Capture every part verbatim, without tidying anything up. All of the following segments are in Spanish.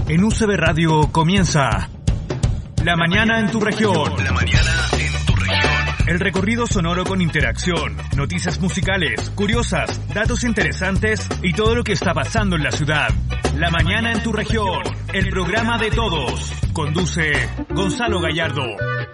En U C B Radio comienza La Mañana en tu Región. La Mañana en tu Región. El recorrido sonoro con interacción, noticias musicales, curiosas, datos interesantes y todo lo que está pasando en la ciudad. La Mañana en tu Región, el programa de todos. Conduce Gonzalo Gallardo.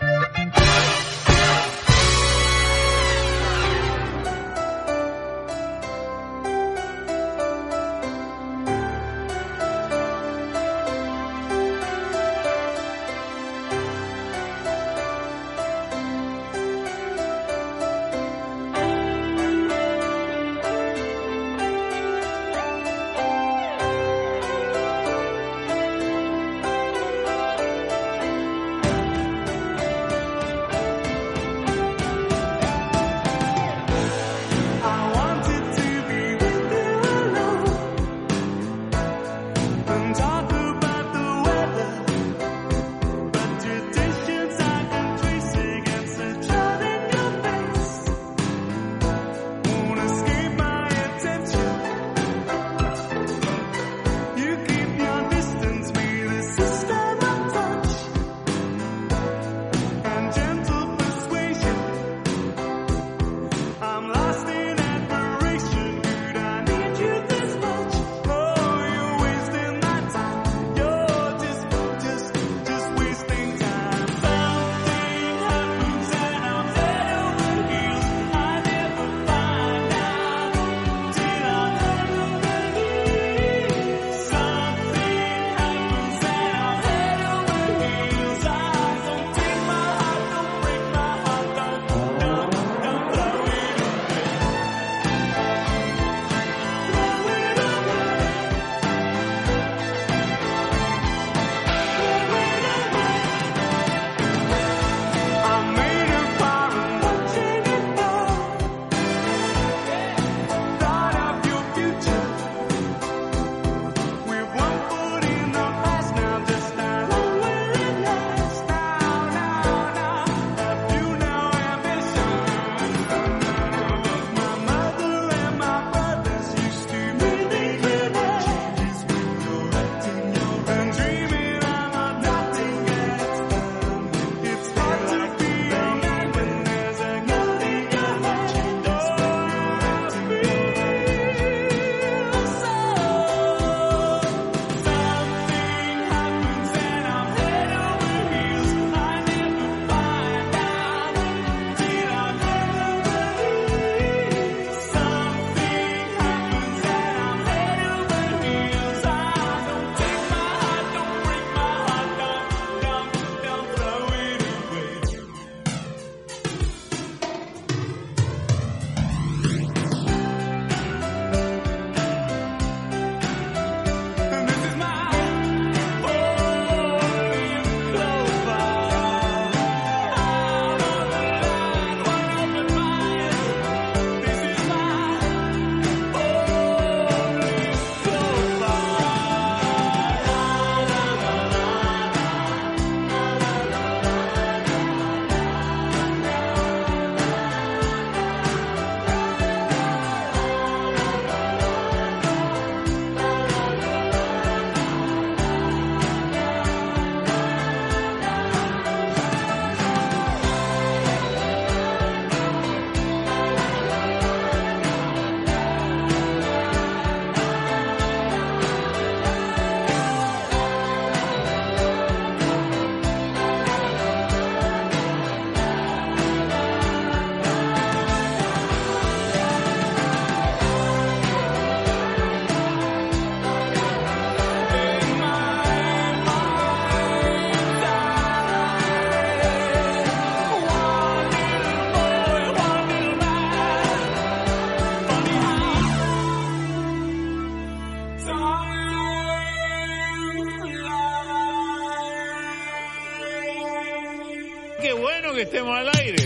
Que estemos al aire.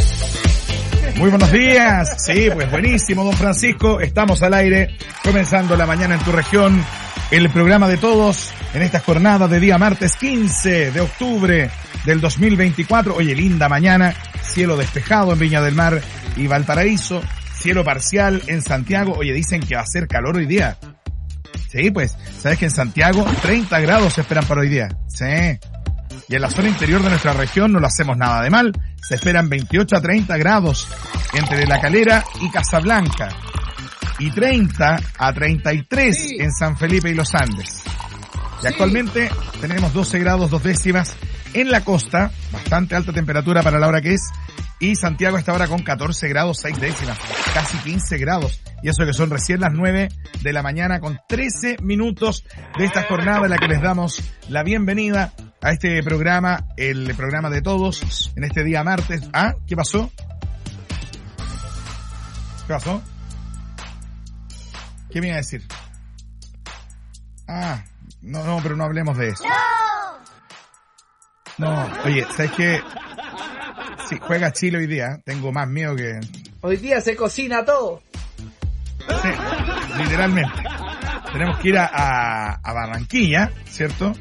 Muy buenos días. Sí, pues buenísimo, don Francisco. Estamos al aire, comenzando La Mañana en tu Región, el programa de todos en esta jornada de día martes quince de octubre del dos mil veinticuatro. Oye, linda mañana, cielo despejado en Viña del Mar y Valparaíso, cielo parcial en Santiago. Oye, dicen que va a ser calor hoy día. Sí, pues, sabes que en Santiago treinta grados se esperan para hoy día. Sí. Y en la zona interior de nuestra región no lo hacemos nada de mal. Se esperan veintiocho a treinta grados entre La Calera y Casablanca. Y treinta a treinta y tres sí. en San Felipe y Los Andes. Y sí. actualmente tenemos doce grados dos décimas en la costa, bastante alta temperatura para la hora que es, y Santiago está ahora con catorce grados seis décimas, casi quince grados, y eso que son recién las nueve de la mañana con trece minutos de esta jornada en la que les damos la bienvenida a este programa, el programa de todos, en este día martes. ¿Ah? ¿Qué pasó? ¿Qué pasó? ¿Qué me iba a decir? Ah, no, no, pero no hablemos de eso. No, oye, ¿sabes qué? Si juega Chile hoy día, tengo más miedo que... Hoy día se cocina todo. Sí, literalmente. Tenemos que ir a, a, a Barranquilla, ¿cierto?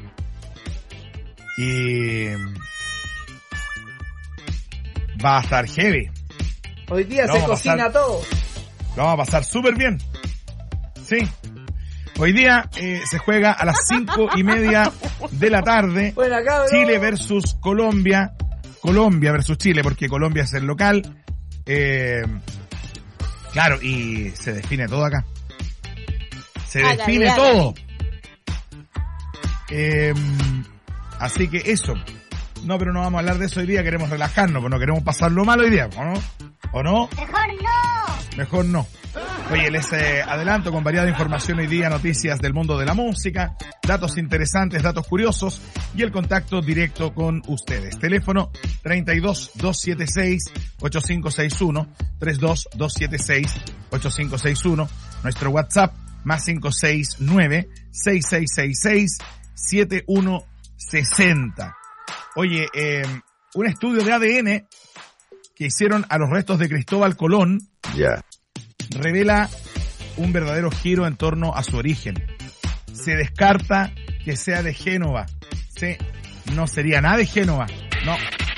Y... va a estar heavy. Hoy día se cocina pasar, todo. Lo vamos a pasar súper bien. Sí. Hoy día eh, se juega a las cinco y media de la tarde. Bueno, acá, Chile versus Colombia. Colombia versus Chile, porque Colombia es el local. Eh, claro, y se define todo acá. Se hágale, define hágale. todo. Eh, así que eso. No, pero no vamos a hablar de eso hoy día. Queremos relajarnos, porque no queremos pasarlo mal hoy día, ¿o no? ¿O no? Mejor no. Mejor no. Oye, les eh, adelanto con variada información hoy día, noticias del mundo de la música, datos interesantes, datos curiosos y el contacto directo con ustedes. Teléfono treinta y dos, doscientos setenta y seis, ochenta y cinco sesenta y uno, treinta y dos, doscientos setenta y seis, ochenta y cinco sesenta y uno, nuestro WhatsApp más cinco seis nueve, seis seis seis seis, siete uno seis cero. Oye, eh, un estudio de A D N que hicieron a los restos de Cristóbal Colón. Ya. Yeah. Revela un verdadero giro en torno a su origen. Se descarta que sea de Génova. Sí, no sería nada de Génova. No.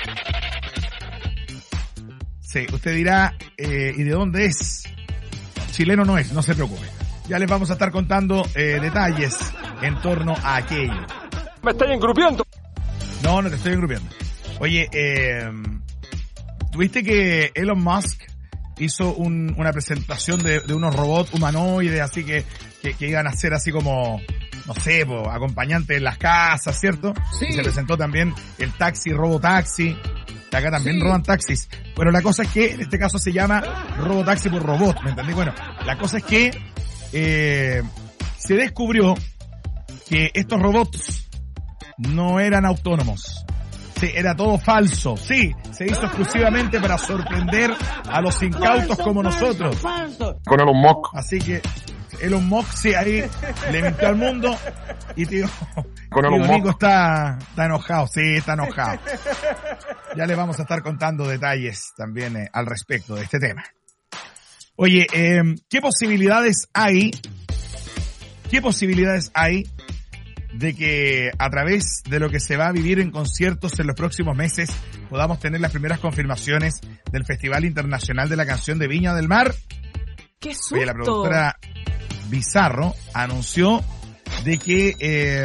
Sí, usted dirá, eh, ¿y de dónde es? Chileno no es, no se preocupe. Ya les vamos a estar contando eh, detalles en torno a aquello. Me estoy engrupiendo. No, no te estoy engrupiendo. Oye, eh, ¿tuviste que Elon Musk hizo un, una presentación de, de unos robots humanoides así que, que, que iban a ser así como, no sé, po, acompañantes en las casas, ¿cierto? Sí. Y se presentó también el taxi, robotaxi, que acá también sí. roban taxis. Pero la cosa es que en este caso se llama robotaxi por robot, ¿me entendí? Bueno, la cosa es que eh, se descubrió que estos robots no eran autónomos. Sí, era todo falso. Sí, se hizo exclusivamente para sorprender a los incautos como nosotros. Con Elon Musk. Así que Elon Musk, sí, ahí le mintió al mundo. Y tío, Con Elon tío Nico está, está enojado. Sí, está enojado. Ya le vamos a estar contando detalles también eh, al respecto de este tema. Oye, eh, ¿qué posibilidades hay? ¿Qué posibilidades hay de que a través de lo que se va a vivir en conciertos en los próximos meses podamos tener las primeras confirmaciones del Festival Internacional de la Canción de Viña del Mar? ¡Qué susto! Oye, la productora Bizarro anunció de que eh,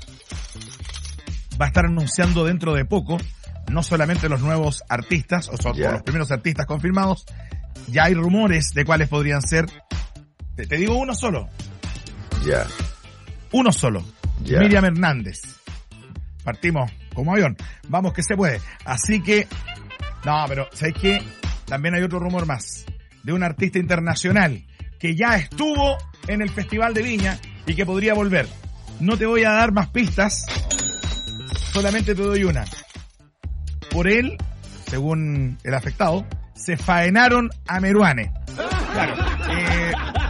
va a estar anunciando dentro de poco no solamente los nuevos artistas, o, son, yeah. o los primeros artistas confirmados, ya hay rumores de cuáles podrían ser. Te, te digo uno solo. Ya. Yeah. Uno solo. Yeah. Miriam Hernández. Partimos como avión. Vamos que se puede. Así que, no, pero ¿sabes qué? También hay otro rumor más. De un artista internacional que ya estuvo en el Festival de Viña y que podría volver. No te voy a dar más pistas. Solamente te doy una. Por él, según el afectado, se faenaron a Meruane. Claro. Eh,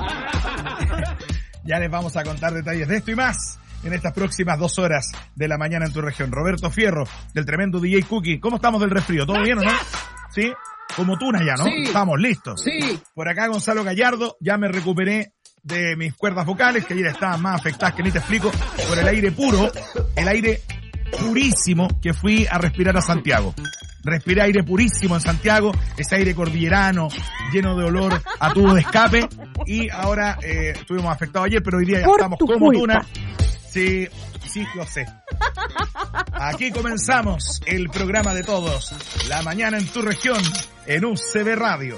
ya les vamos a contar detalles de esto y más en estas próximas dos horas de la mañana en tu región. Roberto Fierro, del tremendo D J Cookie. ¿Cómo estamos del resfrío? ¿Todo bien o no? ¿Sí? Como tuna ya, ¿no? Sí. Estamos listos. Sí. Por acá Gonzalo Gallardo, ya me recuperé de mis cuerdas vocales, que ayer estaban más afectadas que ni te explico, por el aire puro, el aire purísimo que fui a respirar a Santiago. Respiré aire purísimo en Santiago, ese aire cordillerano, lleno de olor a tubo de escape, y ahora eh, estuvimos afectados ayer, pero hoy día ya Por estamos tu como culpa. tuna. Sí, sí, lo sé. Aquí comenzamos el programa de todos, La Mañana en tu Región, en U C B Radio.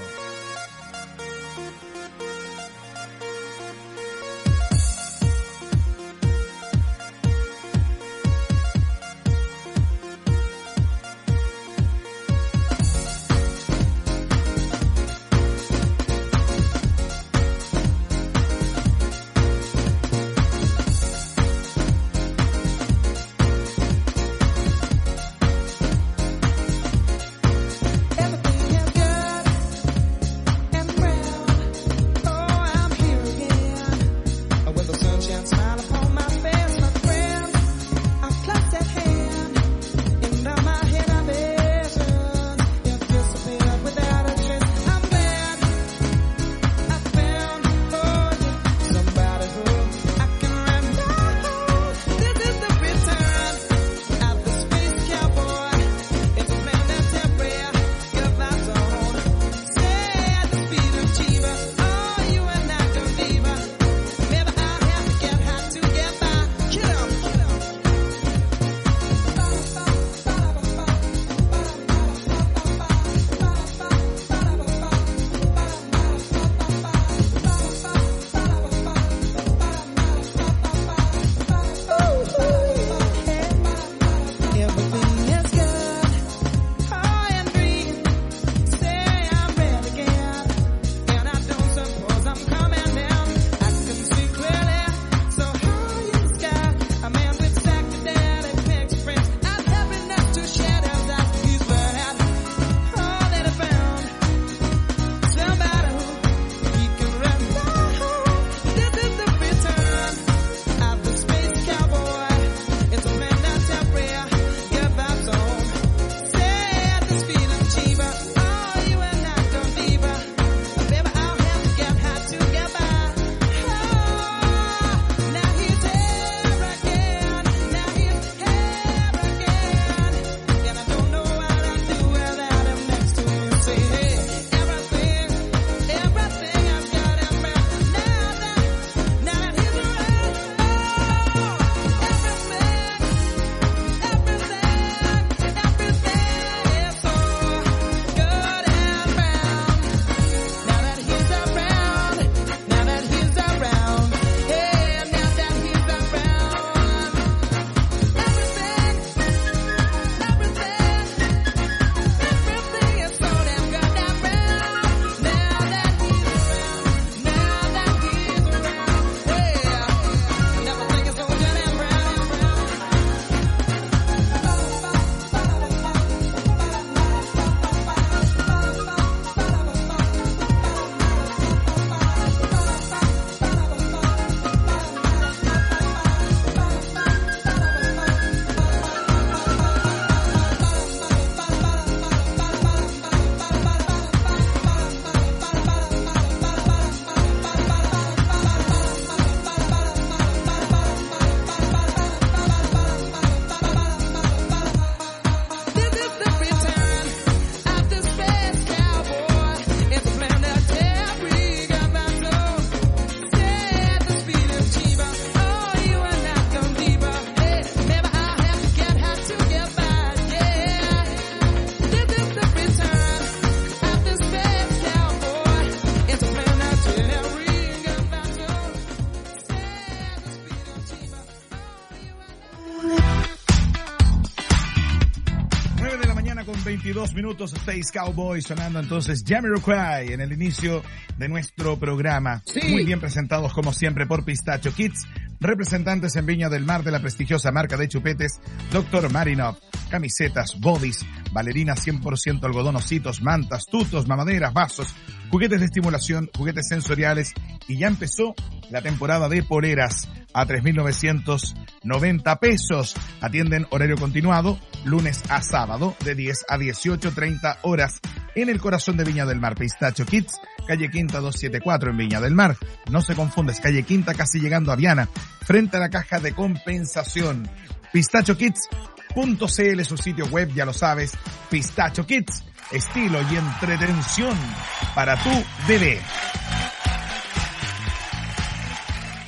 veintidós minutos, Space Cowboy sonando entonces Jamiroquai en el inicio de nuestro programa. Sí. Muy bien presentados como siempre por Pistacho Kids, representantes en Viña del Mar de la prestigiosa marca de chupetes doctor Marinov, camisetas, bodys, bailarinas cien por ciento algodón, ositos, mantas, tutos, mamaderas, vasos, juguetes de estimulación, juguetes sensoriales, y ya empezó la temporada de poleras a tres mil novecientos noventa pesos. Atienden horario continuado, lunes a sábado, de diez a dieciocho treinta horas, en el corazón de Viña del Mar. Pistacho Kids, calle Quinta doscientos setenta y cuatro en Viña del Mar. No se confundes, calle Quinta casi llegando a Viana, frente a la caja de compensación. Pistacho Kids punto c l, su sitio web, ya lo sabes. Pistacho Kids, estilo y entretención para tu bebé.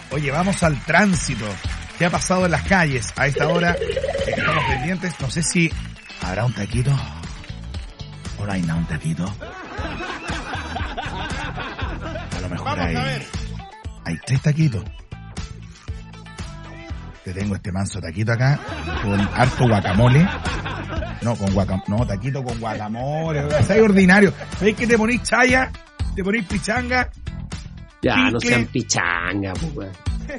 Oye, vamos al tránsito. ¿Qué ha pasado en las calles? A esta hora estamos pendientes. No sé si habrá un taquito o no hay nada un taquito. A lo mejor Vamos hay, a ver. hay tres taquitos. Te tengo este manso taquito acá con harto guacamole. No, con guacamole. No, taquito con guacamole. O sea, es ordinario. ¿Veis que te ponís chaya? ¿Te ponís pichanga? Ya, Pique. no sean pichanga, pues, weón.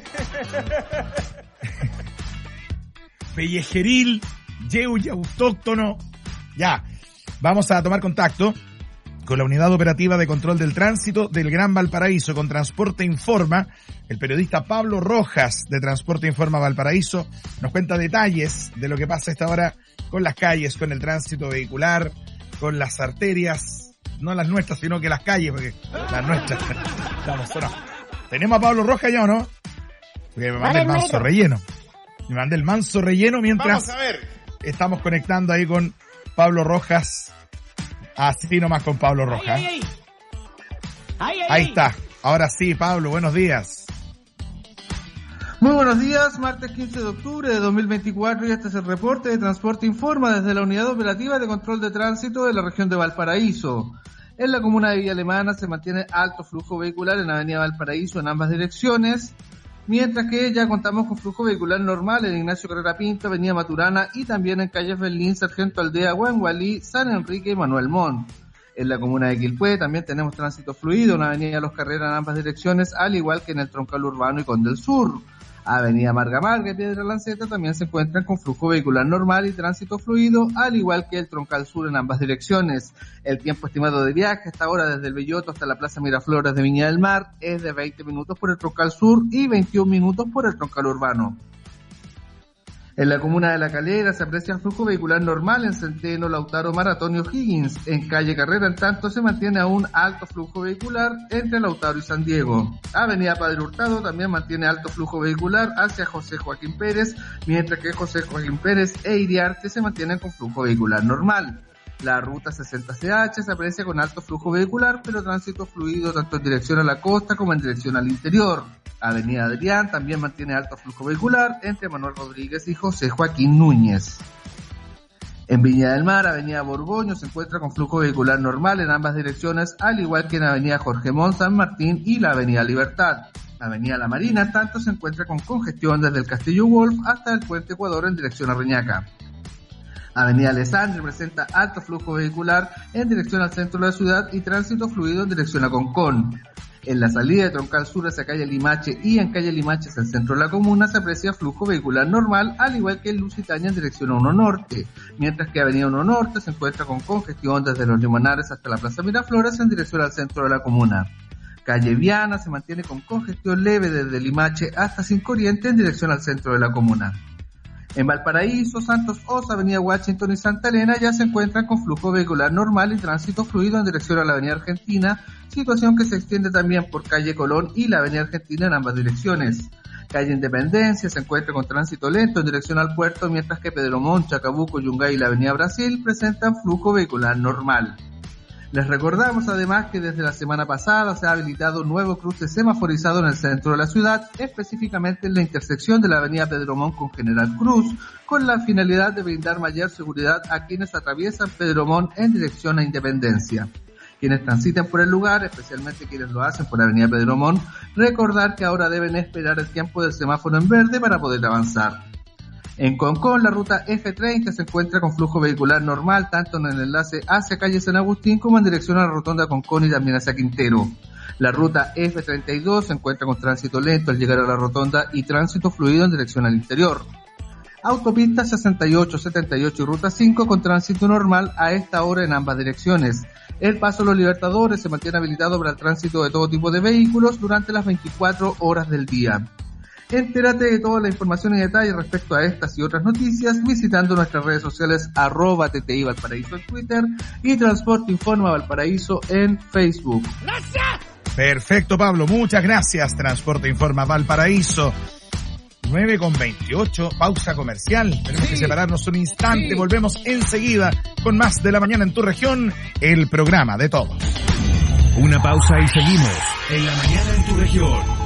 Pellejeril, yeuya, autóctono. Ya, vamos a tomar contacto con la Unidad Operativa de Control del Tránsito del Gran Valparaíso, con Transporte Informa. El periodista Pablo Rojas de Transporte Informa Valparaíso nos cuenta detalles de lo que pasa a esta hora con las calles, con el tránsito vehicular, con las arterias, no las nuestras, sino que las calles, porque las nuestras estamos solos. ¿Tenemos a Pablo Rojas ya o no? Porque me mandé el manso relleno. Me mandé el manso relleno mientras Vamos a ver. estamos conectando ahí con Pablo Rojas. Así nomás con Pablo Rojas. Ay, ay, ay. Ay, ay, Ahí ay. está. Ahora sí, Pablo, buenos días. Muy buenos días, martes quince de octubre de dos mil veinticuatro y este es el reporte de Transporte Informa desde la Unidad Operativa de Control de Tránsito de la región de Valparaíso. En la comuna de Villa Alemana se mantiene alto flujo vehicular en la avenida Valparaíso en ambas direcciones, mientras que ya contamos con flujo vehicular normal en Ignacio Carrera Pinto, avenida Maturana y también en calles Berlín, Sargento Aldea, Huangualí, San Enrique y Manuel Montt. En la comuna de Quilpué también tenemos tránsito fluido en avenida Los Carreras en ambas direcciones, al igual que en el troncal urbano y Conde del Sur. Avenida Marga Marga y Piedra Lanceta también se encuentran con flujo vehicular normal y tránsito fluido, al igual que el troncal sur en ambas direcciones. El tiempo estimado de viaje hasta ahora desde el Belloto hasta la Plaza Miraflores de Viña del Mar es de veinte minutos por el troncal sur y veintiún minutos por el troncal urbano. En la comuna de La Calera se aprecia el flujo vehicular normal en Centeno, Lautaro, Maratón y O'Higgins. En calle Carrera, en tanto, se mantiene aún alto flujo vehicular entre Lautaro y San Diego. Avenida Padre Hurtado también mantiene alto flujo vehicular hacia José Joaquín Pérez, mientras que José Joaquín Pérez e Iriarte se mantienen con flujo vehicular normal. La ruta sesenta C H se aprecia con alto flujo vehicular, pero tránsito fluido tanto en dirección a la costa como en dirección al interior. Avenida Adrián también mantiene alto flujo vehicular entre Manuel Rodríguez y José Joaquín Núñez. En Viña del Mar, Avenida Borgoño se encuentra con flujo vehicular normal en ambas direcciones, al igual que en Avenida Jorge Montt, San Martín y la Avenida Libertad. Avenida La Marina, tanto se encuentra con congestión desde el Castillo Wolf hasta el Puente Ecuador en dirección a Reñaca. Avenida Alessandri presenta alto flujo vehicular en dirección al centro de la ciudad y tránsito fluido en dirección a Concón. En la salida de Troncal Sur hacia calle Limache y en calle Limache hacia el centro de la comuna se aprecia flujo vehicular normal, al igual que en Lusitania en dirección a uno Norte, mientras que Avenida uno Norte se encuentra con congestión desde los Limonares hasta la Plaza Miraflores en dirección al centro de la comuna. Calle Viana se mantiene con congestión leve desde Limache hasta Cinco Oriente en dirección al centro de la comuna. En Valparaíso, Santos Osa, Avenida Washington y Santa Elena ya se encuentran con flujo vehicular normal y tránsito fluido en dirección a la Avenida Argentina, situación que se extiende también por calle Colón y la Avenida Argentina en ambas direcciones. Calle Independencia se encuentra con tránsito lento en dirección al puerto, mientras que Pedro Montt, Chacabuco, Yungay y la Avenida Brasil presentan flujo vehicular normal. Les recordamos además que desde la semana pasada se ha habilitado un nuevo cruce semaforizado en el centro de la ciudad, específicamente en la intersección de la avenida Pedro Montt con General Cruz, con la finalidad de brindar mayor seguridad a quienes atraviesan Pedro Montt en dirección a Independencia. Quienes transiten por el lugar, especialmente quienes lo hacen por la avenida Pedro Montt, recordar que ahora deben esperar el tiempo del semáforo en verde para poder avanzar. En Concón, la ruta F treinta se encuentra con flujo vehicular normal, tanto en el enlace hacia calle San Agustín como en dirección a la rotonda Concón y también hacia Quintero. La ruta F treinta y dos se encuentra con tránsito lento al llegar a la rotonda y tránsito fluido en dirección al interior. Autopista sesenta y ocho, setenta y ocho y ruta cinco con tránsito normal a esta hora en ambas direcciones. El paso Los Libertadores se mantiene habilitado para el tránsito de todo tipo de vehículos durante las veinticuatro horas del día. Entérate de toda la información y detalles respecto a estas y otras noticias visitando nuestras redes sociales arroba T T I Valparaíso en Twitter y Transporte Informa Valparaíso en Facebook. Perfecto, Pablo, muchas gracias. Transporte Informa Valparaíso. nueve con veintiocho, pausa comercial. Tenemos sí, que separarnos un instante. Sí. Volvemos enseguida con más de La Mañana en tu Región, el programa de todos. Una pausa y seguimos en La Mañana en tu Región.